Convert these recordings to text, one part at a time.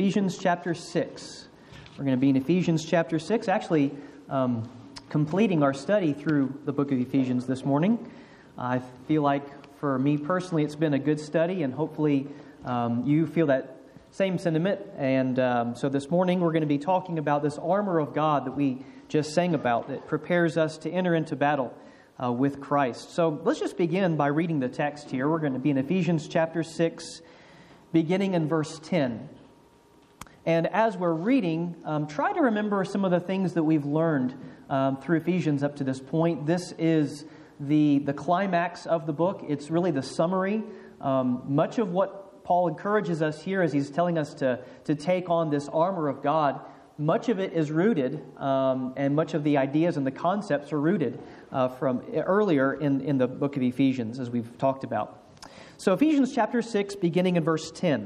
Ephesians chapter 6. We're going to be in Ephesians chapter 6, actually completing our study through the book of Ephesians this morning. I feel like for me personally it's been a good study, and hopefully you feel that same sentiment. And so this morning we're going to be talking about this armor of God that we just sang about that prepares us to enter into battle with Christ. So let's just begin by reading the text here. We're going to be in Ephesians chapter 6, beginning in verse 10. And as we're reading, try to remember some of the things that we've learned through Ephesians up to this point. This is the climax of the book. It's really the summary. Much of what Paul encourages us here as he's telling us to take on this armor of God, much of it is rooted, and much of the ideas and the concepts are rooted from earlier in the book of Ephesians, as we've talked about. So Ephesians chapter 6, beginning in verse 10.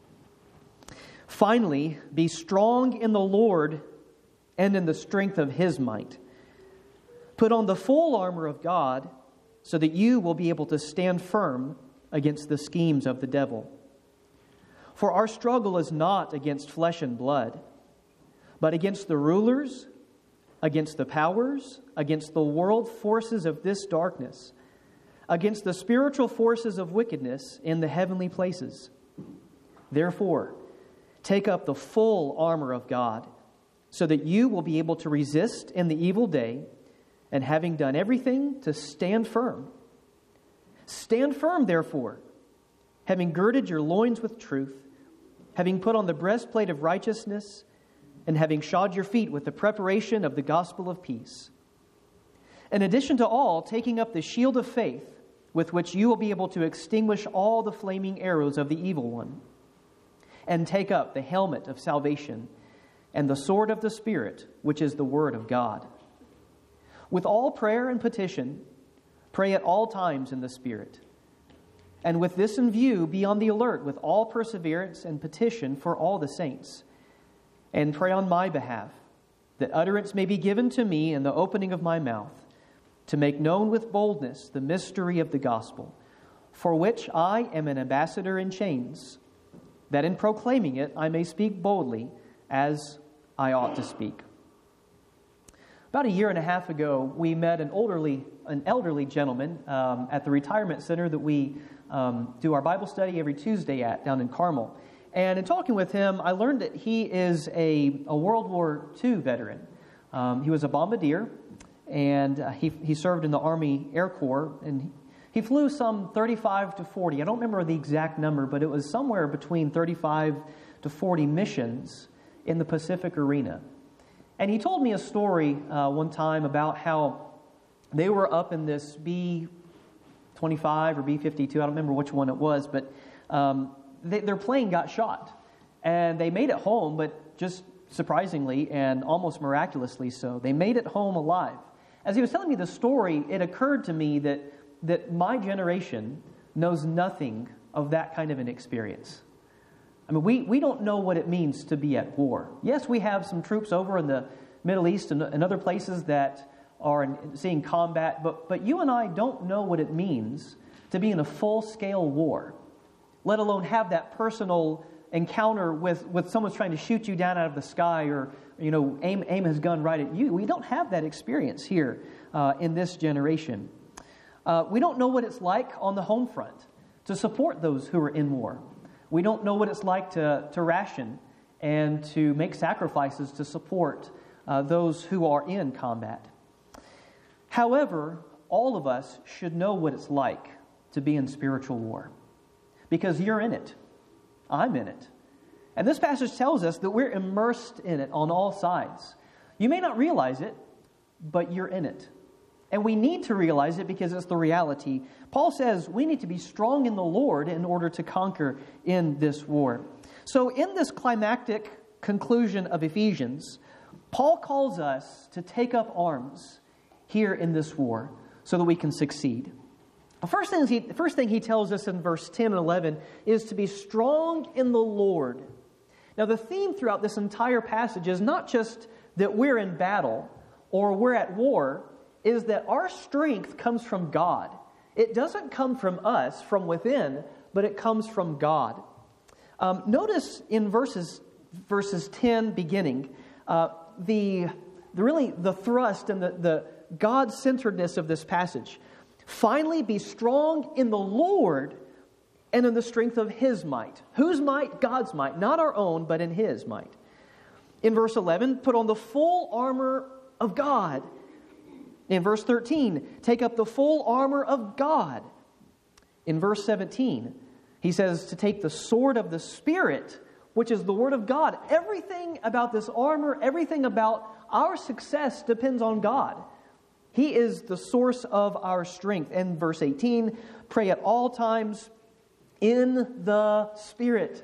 Finally, be strong in the Lord and in the strength of His might. Put on the full armor of God so that you will be able to stand firm against the schemes of the devil. For our struggle is not against flesh and blood, but against the rulers, against the powers, against the world forces of this darkness, against the spiritual forces of wickedness in the heavenly places. Therefore, take up the full armor of God, so that you will be able to resist in the evil day, and having done everything, to stand firm. Stand firm, therefore, having girded your loins with truth, having put on the breastplate of righteousness, and having shod your feet with the preparation of the gospel of peace. In addition to all, taking up the shield of faith, with which you will be able to extinguish all the flaming arrows of the evil one. And take up the helmet of salvation and the sword of the Spirit, which is the Word of God. With all prayer and petition, pray at all times in the Spirit. And with this in view, be on the alert with all perseverance and petition for all the saints. And pray on my behalf, that utterance may be given to me in the opening of my mouth, to make known with boldness the mystery of the gospel, for which I am an ambassador in chains, that in proclaiming it I may speak boldly as I ought to speak. About a year and a half ago, we met an elderly gentleman at the retirement center that we do our Bible study every Tuesday at down in Carmel. And in talking with him, I learned that he is a World War II veteran. He was a bombardier, and he served in the Army Air Corps, and he flew some 35 to 40. I don't remember the exact number, but it was somewhere between 35 to 40 missions in the Pacific arena. And he told me a story one time about how they were up in this B-25 or B-52. I don't remember which one it was, but their plane got shot. And they made it home, but just surprisingly and almost miraculously so, they made it home alive. As he was telling me the story, it occurred to me that my generation knows nothing of that kind of an experience. I mean, we don't know what it means to be at war. Yes, we have some troops over in the Middle East and other places that are seeing combat, but you and I don't know what it means to be in a full-scale war, let alone have that personal encounter with someone's trying to shoot you down out of the sky or, aim his gun right at you. We don't have that experience here in this generation. We don't know what it's like on the home front to support those who are in war. We don't know what it's like to ration and to make sacrifices to support those who are in combat. However, all of us should know what it's like to be in spiritual war, because you're in it. I'm in it. And this passage tells us that we're immersed in it on all sides. You may not realize it, but you're in it. And we need to realize it because it's the reality. Paul says we need to be strong in the Lord in order to conquer in this war. So in this climactic conclusion of Ephesians, Paul calls us to take up arms here in this war so that we can succeed. The first thing he tells us in verse 10 and 11 is to be strong in the Lord. Now the theme throughout this entire passage is not just that we're in battle or we're at war, is that our strength comes from God. It doesn't come from us, from within, but it comes from God. Notice in verses verses 10 beginning, the thrust and the God-centeredness of this passage. Finally, be strong in the Lord and in the strength of His might. Whose might? God's might. Not our own, but in His might. In verse 11, put on the full armor of God. In verse 13, take up the full armor of God. In verse 17, he says to take the sword of the Spirit, which is the Word of God. Everything about this armor, everything about our success depends on God. He is the source of our strength. And verse 18, pray at all times in the Spirit.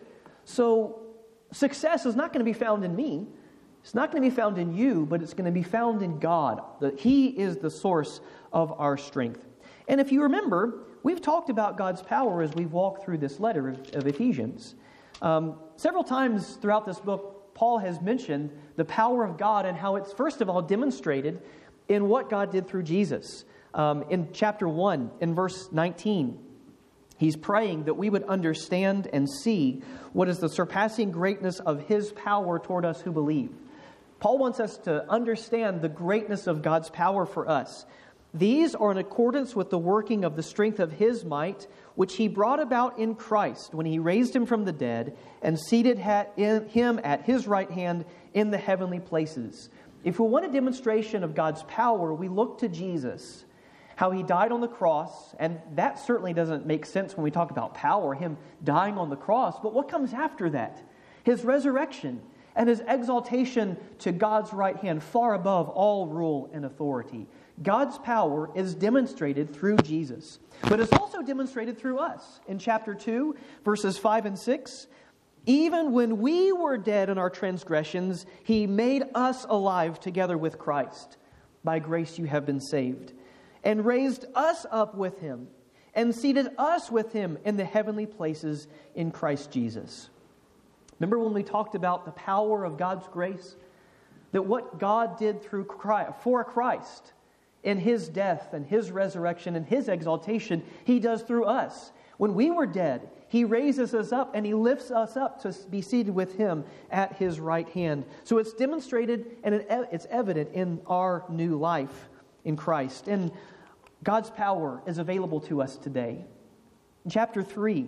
So success is not going to be found in me. It's not going to be found in you, but it's going to be found in God. That He is the source of our strength. And if you remember, we've talked about God's power as we've walked through this letter of Ephesians. Several times throughout this book, Paul has mentioned the power of God and how it's first of all demonstrated in what God did through Jesus. In chapter 1, in verse 19, he's praying that we would understand and see what is the surpassing greatness of His power toward us who believe. Paul wants us to understand the greatness of God's power for us. These are in accordance with the working of the strength of His might, which He brought about in Christ when He raised Him from the dead and seated Him at His right hand in the heavenly places. If we want a demonstration of God's power, we look to Jesus, how He died on the cross, and that certainly doesn't make sense when we talk about power, Him dying on the cross. But what comes after that? His resurrection and His exaltation to God's right hand, far above all rule and authority. God's power is demonstrated through Jesus, but it's also demonstrated through us. In chapter 2, verses 5 and 6, even when we were dead in our transgressions, He made us alive together with Christ. By grace you have been saved, and raised us up with Him, and seated us with Him in the heavenly places in Christ Jesus. Remember when we talked about the power of God's grace? That what God did through Christ, for Christ, in His death and His resurrection and His exaltation, He does through us. When we were dead, He raises us up and He lifts us up to be seated with Him at His right hand. So it's demonstrated and it's evident in our new life in Christ. And God's power is available to us today. In chapter 3,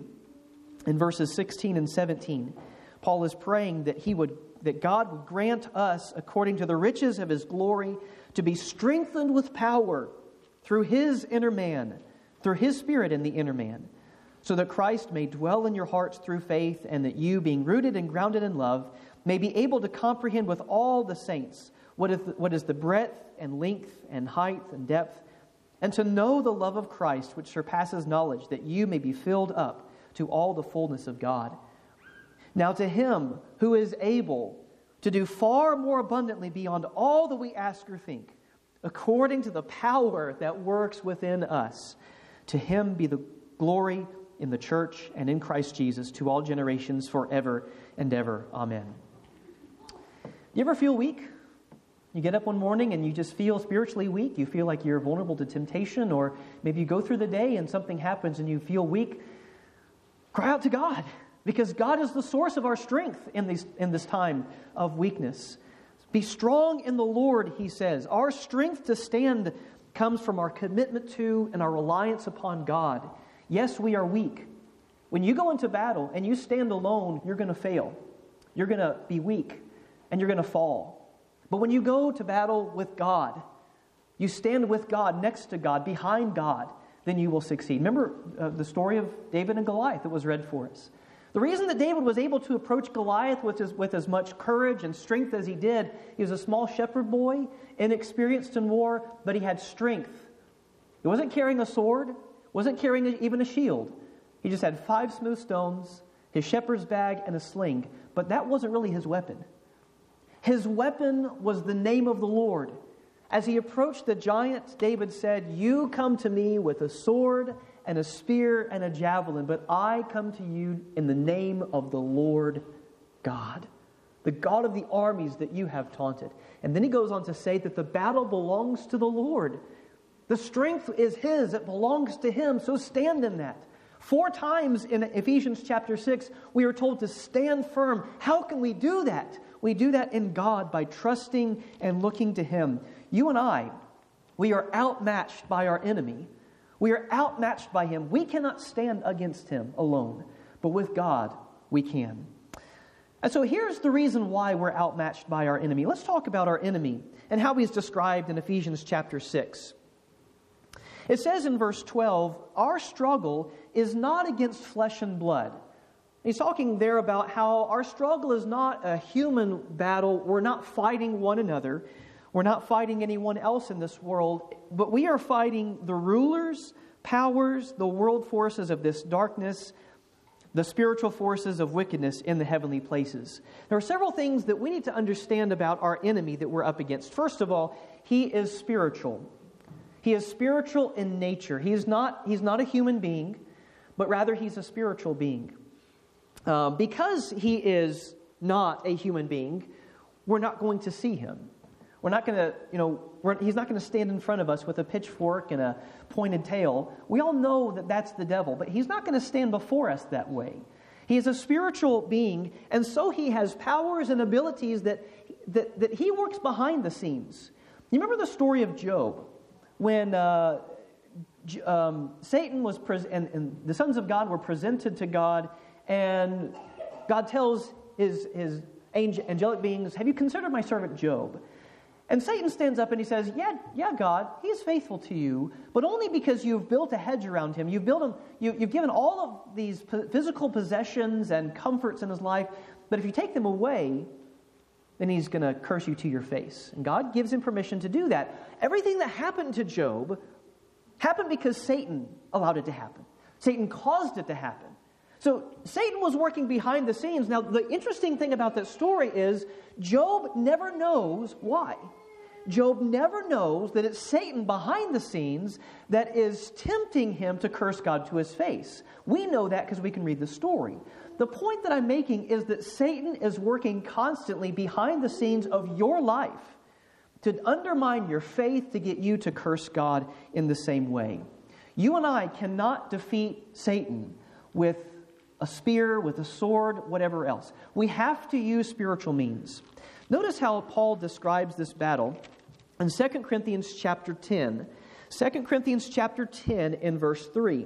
in verses 16 and 17, Paul is praying that God would grant us, according to the riches of His glory, to be strengthened with power through His inner man, through His Spirit in the inner man, so that Christ may dwell in your hearts through faith, and that you, being rooted and grounded in love, may be able to comprehend with all the saints what is the breadth and length and height and depth, and to know the love of Christ, which surpasses knowledge, that you may be filled up to all the fullness of God. Now to Him who is able to do far more abundantly beyond all that we ask or think, according to the power that works within us, to Him be the glory in the church and in Christ Jesus to all generations forever and ever. Amen. You ever feel weak? You get up one morning and you just feel spiritually weak. You feel like you're vulnerable to temptation, or maybe you go through the day and something happens and you feel weak. Cry out to God, because God is the source of our strength in this time of weakness. Be strong in the Lord, he says. Our strength to stand comes from our commitment to and our reliance upon God. Yes, we are weak. When you go into battle and you stand alone, you're going to fail. You're going to be weak and you're going to fall. But when you go to battle with God, you stand with God, next to God, behind God, then you will succeed. Remember the story of David and Goliath that was read for us. The reason that David was able to approach Goliath with as much courage and strength as he did, he was a small shepherd boy, inexperienced in war, but he had strength. He wasn't carrying a sword, wasn't carrying even a shield. He just had 5 smooth stones, his shepherd's bag, and a sling. But that wasn't really his weapon. His weapon was the name of the Lord. As he approached the giant, David said, "You come to me with a sword and a spear and a javelin, but I come to you in the name of the Lord God, the God of the armies that you have taunted." And then he goes on to say that the battle belongs to the Lord. The strength is His. It belongs to Him. So stand in that. 4 times in Ephesians chapter 6, we are told to stand firm. How can we do that? We do that in God by trusting and looking to Him. You and I, we are outmatched by our enemy. We are outmatched by him. We cannot stand against him alone, but with God, we can. And so here's the reason why we're outmatched by our enemy. Let's talk about our enemy and how he's described in Ephesians chapter 6. It says in verse 12, our struggle is not against flesh and blood. He's talking there about how our struggle is not a human battle. We're not fighting one another. We're not fighting anyone else in this world, but we are fighting the rulers, powers, the world forces of this darkness, the spiritual forces of wickedness in the heavenly places. There are several things that we need to understand about our enemy that we're up against. First of all, he is spiritual. He is spiritual in nature. He's not a human being, but rather he's a spiritual being. Because he is not a human being, we're not going to see him. We're not going to, he's not going to stand in front of us with a pitchfork and a pointed tail. We all know that that's the devil, but he's not going to stand before us that way. He is a spiritual being, and so he has powers and abilities that he works behind the scenes. You remember the story of Job, when Satan was and the sons of God were presented to God, and God tells his angelic beings, "Have you considered my servant Job?" And Satan stands up and he says, yeah, God, he's faithful to you, but only because you've built a hedge around him. You've given all of these physical possessions and comforts in his life, but if you take them away, then he's going to curse you to your face. And God gives him permission to do that. Everything that happened to Job happened because Satan allowed it to happen. Satan caused it to happen. So Satan was working behind the scenes. Now, the interesting thing about this story is Job never knows why. Job never knows that it's Satan behind the scenes that is tempting him to curse God to his face. We know that because we can read the story. The point that I'm making is that Satan is working constantly behind the scenes of your life to undermine your faith, to get you to curse God in the same way. You and I cannot defeat Satan with a spear, with a sword, whatever else. We have to use spiritual means. Notice how Paul describes this battle in 2 Corinthians chapter 10. 2 Corinthians chapter 10 in verse 3.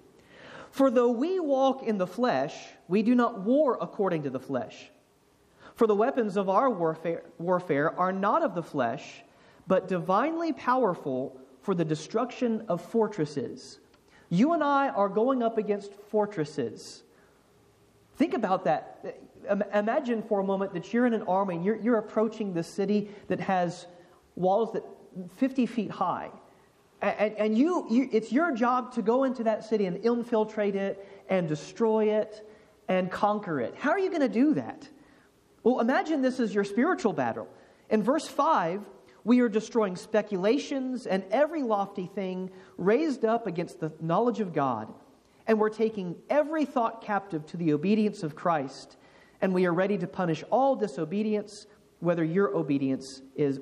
For though we walk in the flesh, we do not war according to the flesh. For the weapons of our warfare are not of the flesh, but divinely powerful for the destruction of fortresses. You and I are going up against fortresses. Think about that. Imagine for a moment that you're in an army and you're approaching this city that has walls that 50 feet high. And it's your job to go into that city and infiltrate it and destroy it and conquer it. How are you going to do that? Well, imagine this is your spiritual battle. In verse 5, we are destroying speculations and every lofty thing raised up against the knowledge of God. And we're taking every thought captive to the obedience of Christ. And we are ready to punish all disobedience, whenever your obedience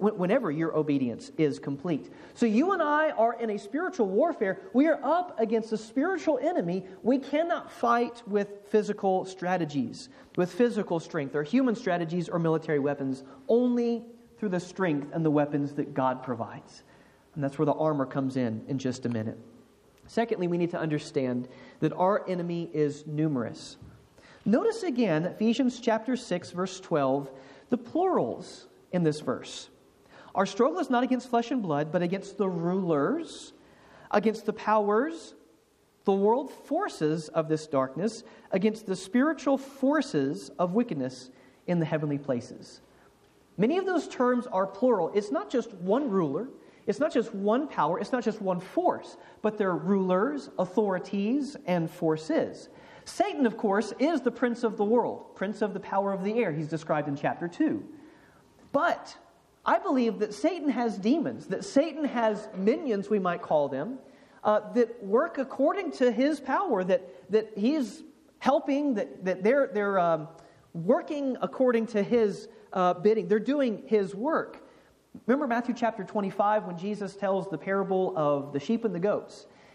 is complete. So you and I are in a spiritual warfare. We are up against a spiritual enemy. We cannot fight with physical strategies, with physical strength, or human strategies or military weapons, only through the strength and the weapons that God provides. And that's where the armor comes in just a minute. Secondly, we need to understand that our enemy is numerous. Notice again, Ephesians chapter 6, verse 12, the plurals in this verse. Our struggle is not against flesh and blood, but against the rulers, against the powers, the world forces of this darkness, against the spiritual forces of wickedness in the heavenly places. Many of those terms are plural. It's not just one ruler. It's not just one power. It's not just one force. But they're rulers, authorities, and forces. Satan, of course, is the prince of the world, prince of the power of the air. He's described in chapter 2. But I believe that Satan has demons, that Satan has minions, we might call them, that work according to his power, that he's helping, that they're working according to his bidding. They're doing his work. Remember Matthew chapter 25 when Jesus tells the parable of the sheep and the goats.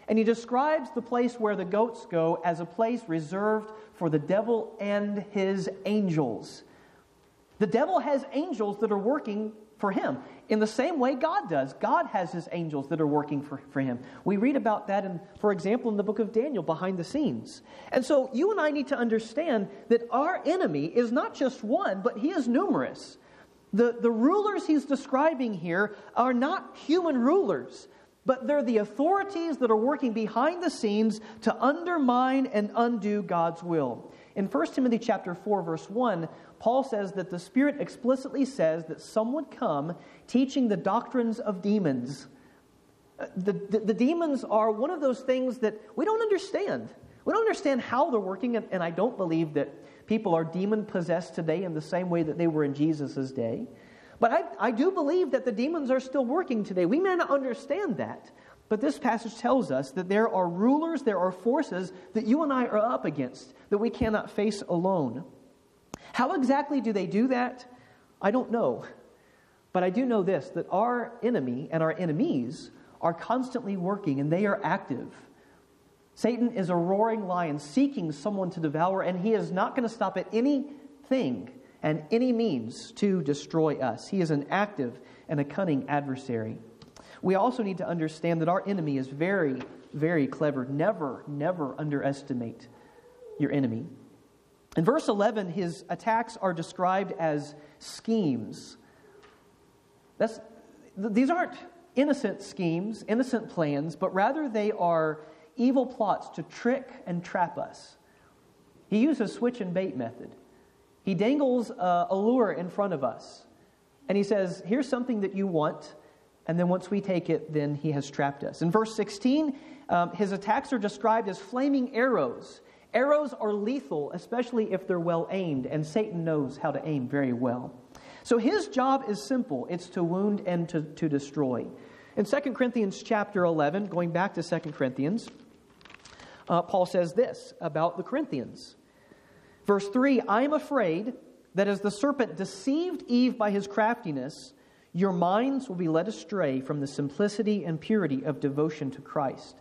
And he describes the place where the goats go as a place reserved for the devil and his angels. The devil has angels that are working for him in the same way God does. God has his angels that are working for him. We read about that, for example, in the book of Daniel, behind the scenes. And so you and I need to understand that our enemy is not just one, but he is numerous. The rulers he's describing here are not human rulers, but they're the authorities that are working behind the scenes to undermine and undo God's will. In 1 Timothy chapter 4, verse 1, Paul says that the Spirit explicitly says that some would come teaching the doctrines of demons. The demons are one of those things that we don't understand. We don't understand how they're working, and I don't believe that people are demon-possessed today in the same way that they were in Jesus' day. But I do believe that the demons are still working today. We may not understand that, but this passage tells us that there are rulers, there are forces that you and I are up against that we cannot face alone. How exactly do they do that? I don't know. But I do know this, that our enemy and our enemies are constantly working, and they are active. Satan is a roaring lion seeking someone to devour, and he is not going to stop at anything and any means to destroy us. He is an active and a cunning adversary. We also need to understand that our enemy is very, very clever. Never, never underestimate your enemy. In verse 11, his attacks are described as schemes. These aren't innocent schemes, innocent plans, but rather they are evil plots to trick and trap us. He uses switch and bait method. He dangles a lure in front of us, and he says, here's something that you want, and then once we take it, then he has trapped us. In verse 16, his attacks are described as flaming arrows. Arrows are lethal, especially if they're well aimed, and Satan knows how to aim very well. So his job is simple. It's to wound and to destroy. In 2 Corinthians chapter 11, going back to 2 Corinthians, Paul says this about the Corinthians. Verse 3, I am afraid that as the serpent deceived Eve by his craftiness, your minds will be led astray from the simplicity and purity of devotion to Christ.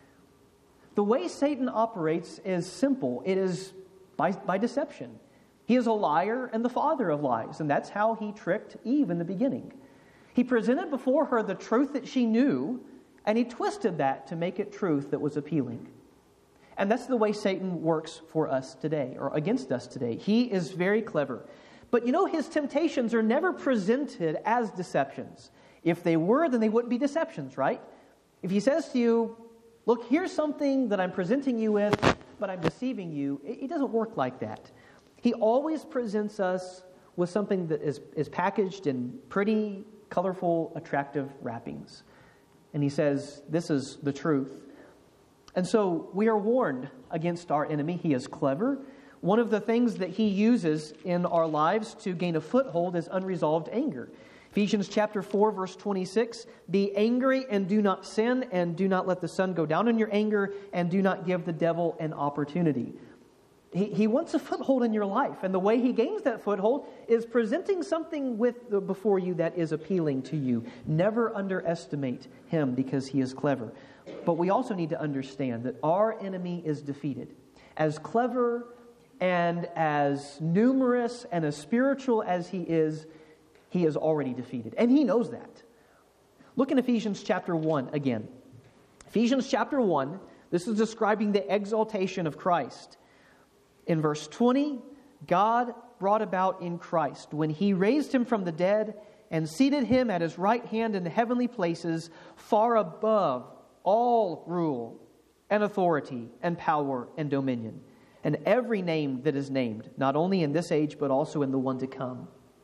The way Satan operates is simple. It is by deception. He is a liar and the father of lies, and that's how he tricked Eve in the beginning. He presented before her the truth that she knew, and he twisted that to make it truth that was appealing. And that's the way Satan works for us today, or against us today. He is very clever. But you know, his temptations are never presented as deceptions. If they were, then they wouldn't be deceptions, right? If he says to you, look, here's something that I'm presenting you with, but I'm deceiving you, it doesn't work like that. He always presents us with something that is packaged in pretty, colorful, attractive wrappings. And he says, this is the truth. And so we are warned against our enemy. He is clever. One of the things that he uses in our lives to gain a foothold is unresolved anger. Ephesians chapter 4, verse 26, be angry and do not sin, and do not let the sun go down in your anger, and do not give the devil an opportunity. He wants a foothold in your life, and the way he gains that foothold is presenting something before you that is appealing to you. Never underestimate him because he is clever. But we also need to understand that our enemy is defeated. As clever and as numerous and as spiritual as he is already defeated. And he knows that. Look in Ephesians chapter 1 again. Ephesians chapter 1, this is describing the exaltation of Christ. In verse 20, God brought about in Christ when he raised him from the dead and seated him at his right hand in the heavenly places, far above all rule and authority and power and dominion, and every name that is named, not only in this age, but also in the one to come.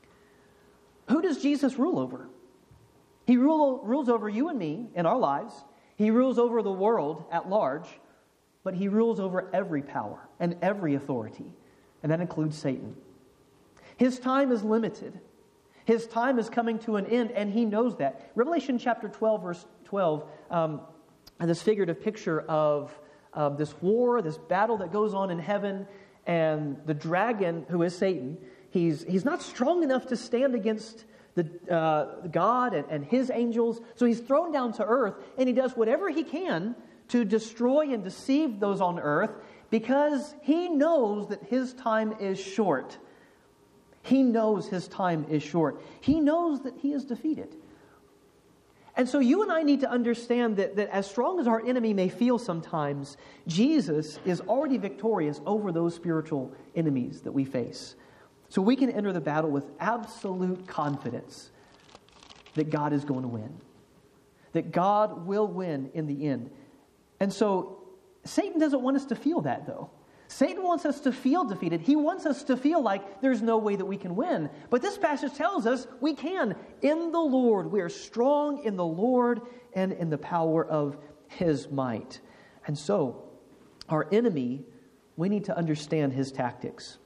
Who does Jesus rule over? He rules over you and me in our lives. He rules over the world at large, but he rules over every power and every authority, and that includes Satan. His time is limited. His time is coming to an end, and he knows that. Revelation chapter 12, verse 12, this figurative picture of this war, this battle that goes on in heaven, and the dragon, who is Satan, he's not strong enough to stand against God and his angels, so he's thrown down to earth, and he does whatever he can to destroy and deceive those on earth because he knows that his time is short. He knows his time is short. He knows that he is defeated. And so you and I need to understand that as strong as our enemy may feel sometimes, Jesus is already victorious over those spiritual enemies that we face. So we can enter the battle with absolute confidence that God is going to win. That God will win in the end. And so Satan doesn't want us to feel that, though. Satan wants us to feel defeated. He wants us to feel like there's no way that we can win. But this passage tells us we can. In the Lord, we are strong in the Lord and in the power of His might. And so, our enemy, we need to understand his tactics.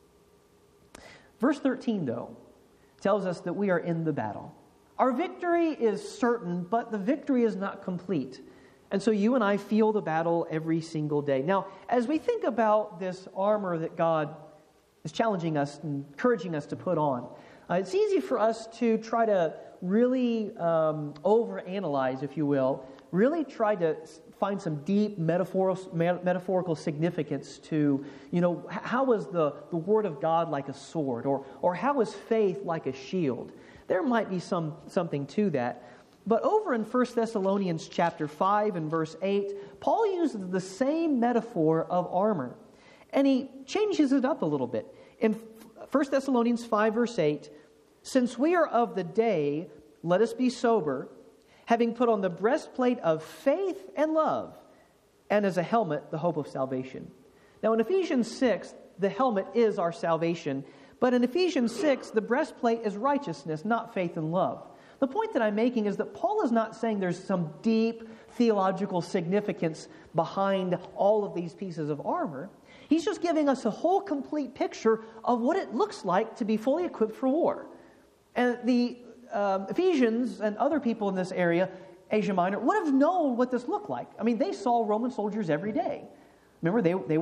Verse 13, though, tells us that we are in the battle. Our victory is certain, but the victory is not complete. And so you and I feel the battle every single day. Now, as we think about this armor that God is challenging us and encouraging us to put on, it's easy for us to try to really overanalyze, if you will, really try to find some deep metaphorical significance to, how is the Word of God like a sword? Or how is faith like a shield? There might be something to that. But over in 1 Thessalonians chapter 5 and verse 8, Paul uses the same metaphor of armor. And he changes it up a little bit. In 1 Thessalonians 5 verse 8, since we are of the day, let us be sober, having put on the breastplate of faith and love, and as a helmet, the hope of salvation. Now in Ephesians 6, the helmet is our salvation. But in Ephesians 6, the breastplate is righteousness, not faith and love. The point that I'm making is that Paul is not saying there's some deep theological significance behind all of these pieces of armor. He's just giving us a whole complete picture of what it looks like to be fully equipped for war. And the Ephesians and other people in this area, Asia Minor, would have known what this looked like. I mean, they saw Roman soldiers every day. Remember,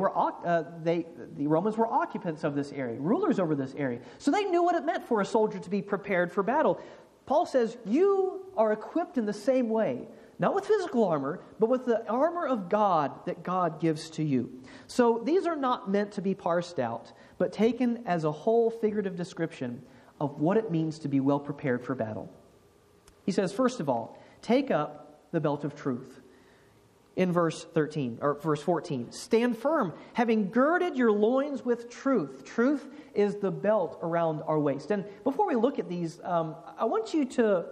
the Romans were occupants of this area, rulers over this area. So they knew what it meant for a soldier to be prepared for battle. Paul says, you are equipped in the same way, not with physical armor, but with the armor of God that God gives to you. So these are not meant to be parsed out, but taken as a whole figurative description of what it means to be well prepared for battle. He says, first of all, take up the belt of truth. In verse 14, stand firm, having girded your loins with truth. Truth is the belt around our waist. And before we look at these, I want you to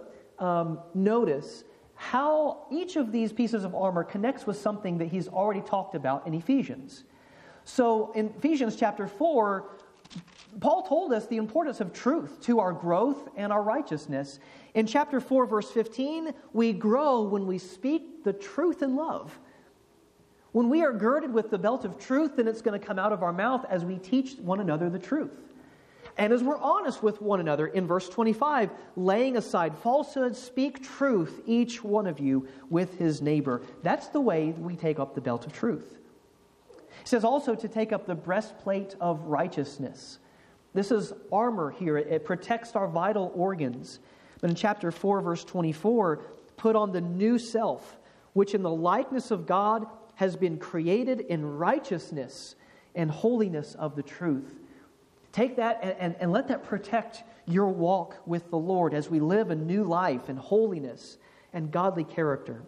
notice how each of these pieces of armor connects with something that he's already talked about in Ephesians. So in Ephesians chapter 4, Paul told us the importance of truth to our growth and our righteousness. In chapter 4, verse 15, we grow when we speak the truth in love. When we are girded with the belt of truth, then it's going to come out of our mouth as we teach one another the truth. And as we're honest with one another, in verse 25, laying aside falsehood, speak truth, each one of you, with his neighbor. That's the way we take up the belt of truth. It says also to take up the breastplate of righteousness. This is armor here. It protects our vital organs. But in chapter 4, verse 24, put on the new self, which in the likeness of God has been created in righteousness and holiness of the truth. Take that and let that protect your walk with the Lord as we live a new life in holiness and godly character.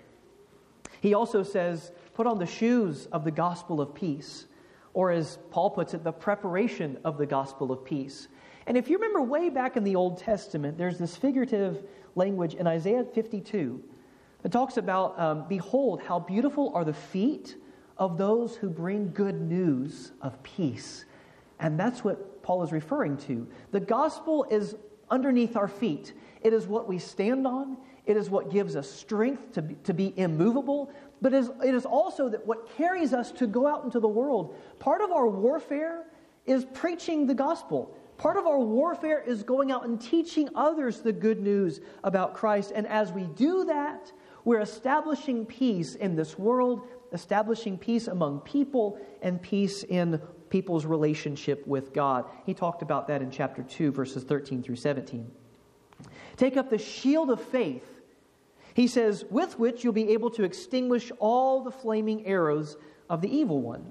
He also says, put on the shoes of the gospel of peace. Or as Paul puts it, the preparation of the gospel of peace. And if you remember way back in the Old Testament, there's this figurative language in Isaiah 52 that talks about, behold, how beautiful are the feet of those who bring good news of peace. And that's what Paul is referring to. The gospel is underneath our feet. It is what we stand on. It is what gives us strength to be immovable. But it is also that what carries us to go out into the world. Part of our warfare is preaching the gospel. Part of our warfare is going out and teaching others the good news about Christ. And as we do that, we're establishing peace in this world, establishing peace among people, and peace in people's relationship with God. He talked about that in chapter 2, verses 13 through 17. Take up the shield of faith. He says, with which you'll be able to extinguish all the flaming arrows of the evil one.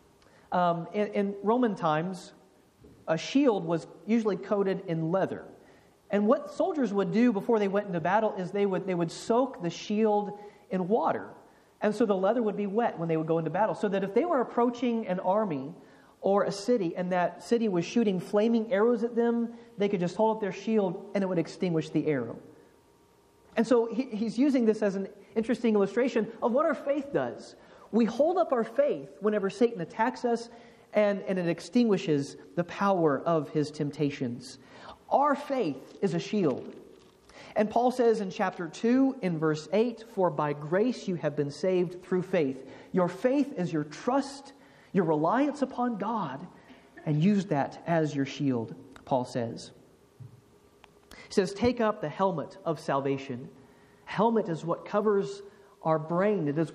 In Roman times, a shield was usually coated in leather. And what soldiers would do before they went into battle is they would soak the shield in water. And so the leather would be wet when they would go into battle, so that if they were approaching an army or a city and that city was shooting flaming arrows at them, they could just hold up their shield and it would extinguish the arrow. And so he's using this as an interesting illustration of what our faith does. We hold up our faith whenever Satan attacks us, and it extinguishes the power of his temptations. Our faith is a shield. And Paul says in chapter 2, in verse 8, "For by grace you have been saved through faith." Your faith is your trust, your reliance upon God, and use that as your shield, Paul says. He says, take up the helmet of salvation. Helmet is what covers our brain. It is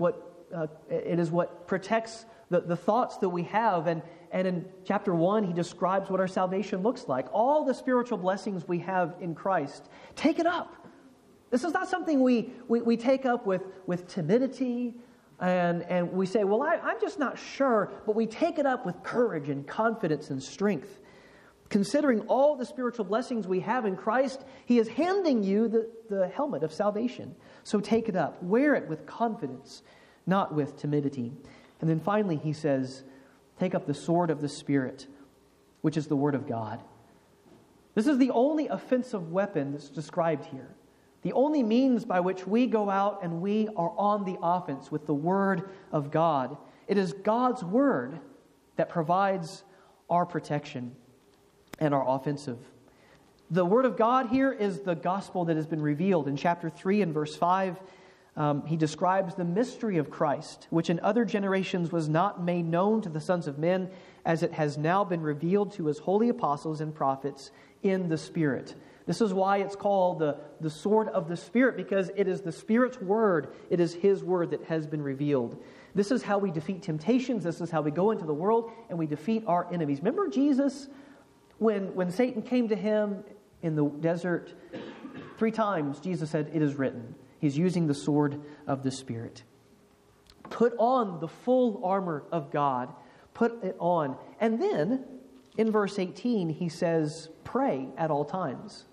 what protects the thoughts that we have. And in chapter 1, he describes what our salvation looks like. All the spiritual blessings we have in Christ. Take it up. This is not something we take up with timidity and we say, well, I'm just not sure. But we take it up with courage and confidence and strength. Considering all the spiritual blessings we have in Christ, he is handing you the helmet of salvation. So take it up. Wear it with confidence, not with timidity. And then finally he says, take up the sword of the Spirit, which is the Word of God. This is the only offensive weapon that's described here. The only means by which we go out and we are on the offense with the Word of God. It is God's Word that provides our protection and our offensive. The Word of God here is the gospel that has been revealed. In chapter 3 and verse 5, he describes the mystery of Christ, which in other generations was not made known to the sons of men, as it has now been revealed to his holy apostles and prophets in the Spirit. This is why it's called the sword of the Spirit, because it is the Spirit's word. It is his word that has been revealed. This is how we defeat temptations. This is how we go into the world and we defeat our enemies. Remember Jesus, when Satan came to him in the desert, 3 times Jesus said, "It is written." He's using the sword of the Spirit. Put on the full armor of God. Put it on. And then, in verse 18, he says, pray at all times.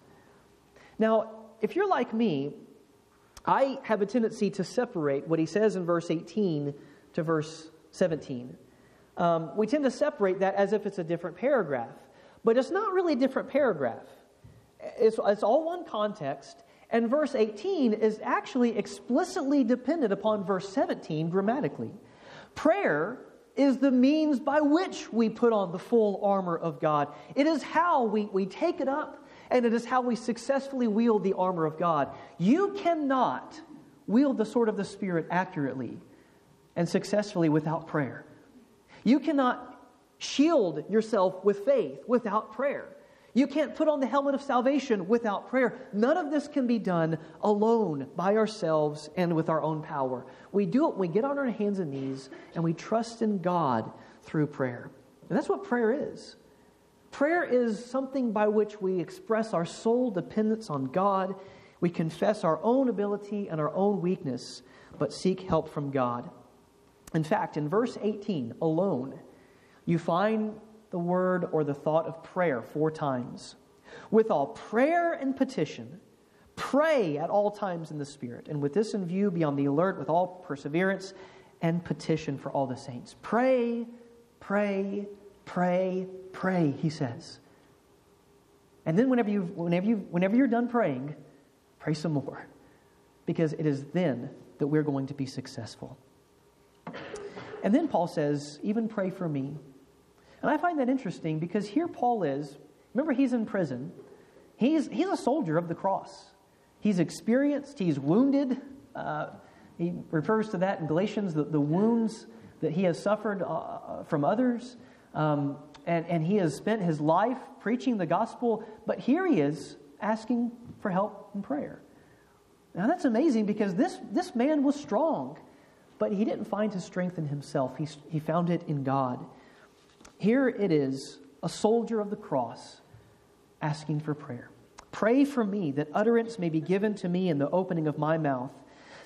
Now, if you're like me, I have a tendency to separate what he says in verse 18 to verse 17. We tend to separate that as if it's a different paragraph. But it's not really a different paragraph. It's all one context. And verse 18 is actually explicitly dependent upon verse 17 grammatically. Prayer is the means by which we put on the full armor of God. It is how we take it up, and it is how we successfully wield the armor of God. You cannot wield the sword of the Spirit accurately and successfully without prayer. You cannot shield yourself with faith without prayer. You can't put on the helmet of salvation without prayer. None of this can be done alone, by ourselves, and with our own power. We do it when we get on our hands and knees and we trust in God through prayer. And that's what prayer is. Prayer is something by which we express our sole dependence on God. We confess our own ability and our own weakness, but seek help from God. In fact, in verse 18 alone, you find the word or the thought of prayer 4 times. With all prayer and petition, pray at all times in the Spirit. And with this in view, be on the alert with all perseverance and petition for all the saints. Pray, pray, pray, pray, he says. And then whenever you're done praying, pray some more. Because it is then that we're going to be successful. And then Paul says, even pray for me. And I find that interesting because here Paul is, remember he's in prison. He's a soldier of the cross. He's experienced, he's wounded. He refers to that in Galatians, the wounds that he has suffered from others. And he has spent his life preaching the gospel. But here he is asking for help and prayer. Now that's amazing because this man was strong. But he didn't find his strength in himself. He found it in God. Here it is, a soldier of the cross asking for prayer. Pray for me that utterance may be given to me in the opening of my mouth,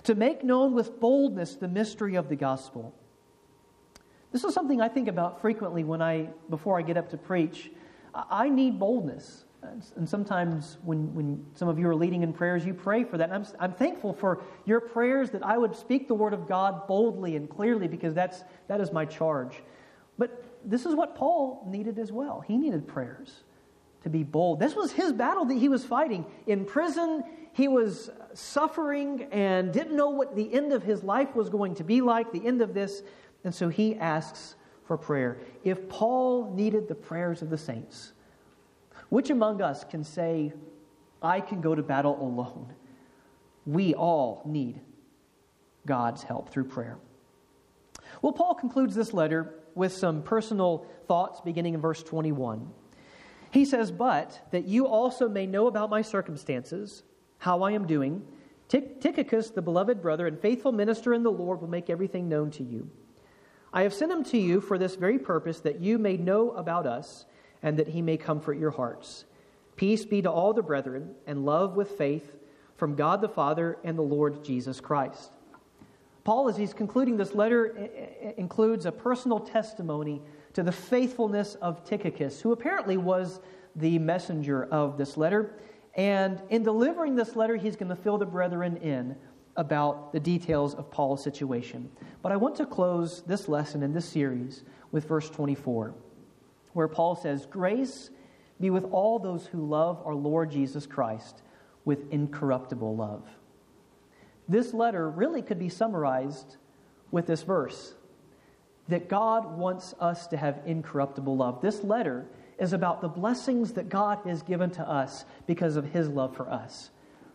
to make known with boldness the mystery of the gospel. This is something I think about frequently before I get up to preach. I need boldness. And sometimes when some of you are leading in prayers, you pray for that. And I'm thankful for your prayers that I would speak the word of God boldly and clearly, because that is my charge. But this is what Paul needed as well. He needed prayers to be bold. This was his battle that he was fighting. In prison, he was suffering and didn't know what the end of his life was going to be like, the end of this. And so he asks for prayer. If Paul needed the prayers of the saints, which among us can say, I can go to battle alone? We all need God's help through prayer. Well, Paul concludes this letter with some personal thoughts beginning in verse 21. He says, "But that you also may know about my circumstances, how I am doing, Tychicus, the beloved brother and faithful minister in the Lord, will make everything known to you. I have sent him to you for this very purpose, that you may know about us, and that he may comfort your hearts. Peace be to all the brethren, and love with faith from God the Father and the Lord Jesus Christ." Paul, as he's concluding this letter, includes a personal testimony to the faithfulness of Tychicus, who apparently was the messenger of this letter. And in delivering this letter, he's going to fill the brethren in about the details of Paul's situation. But I want to close this lesson in this series with verse 24, where Paul says, "Grace be with all those who love our Lord Jesus Christ with incorruptible love." This letter really could be summarized with this verse, that God wants us to have incorruptible love. This letter is about the blessings that God has given to us because of his love for us.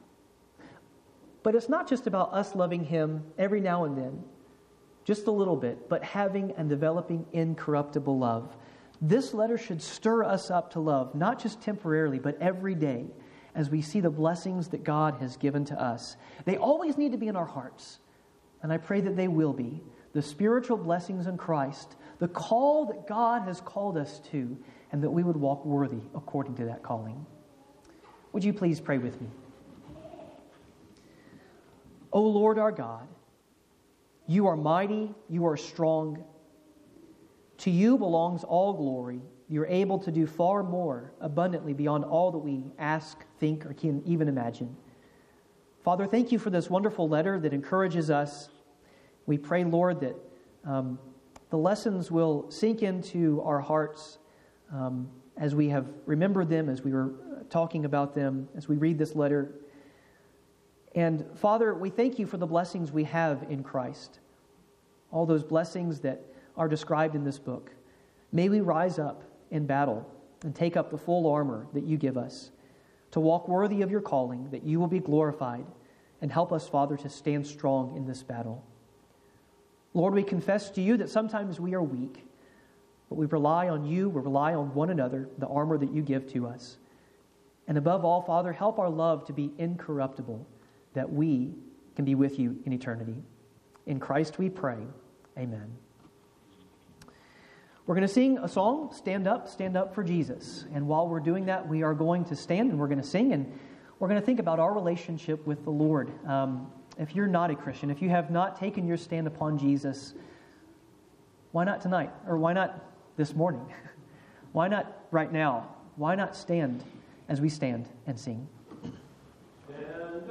But it's not just about us loving him every now and then, just a little bit, but having and developing incorruptible love. This letter should stir us up to love, not just temporarily, but every day, as we see the blessings that God has given to us. They always need to be in our hearts, and I pray that they will be. The spiritual blessings in Christ, the call that God has called us to, and that we would walk worthy according to that calling. Would you please pray with me? O Lord our God, you are mighty, you are strong. To you belongs all glory. You're able to do far more abundantly beyond all that we ask, think, or can even imagine. Father, thank you for this wonderful letter that encourages us. We pray, Lord, that the lessons will sink into our hearts as we have remembered them, as we were talking about them, as we read this letter. And Father, we thank you for the blessings we have in Christ, all those blessings that are described in this book. May we rise up in battle and take up the full armor that you give us to walk worthy of your calling, that you will be glorified, and help us, Father, to stand strong in this battle. Lord, we confess to you that sometimes we are weak, but we rely on you, we rely on one another, the armor that you give to us. And above all, Father, help our love to be incorruptible, that we can be with you in eternity. In Christ we pray. Amen. We're going to sing a song, Stand Up for Jesus. And while we're doing that, we are going to stand and we're going to sing, and we're going to think about our relationship with the Lord. If you're not a Christian, if you have not taken your stand upon Jesus, why not tonight? Or why not this morning? Why not right now? Why not stand as we stand and sing?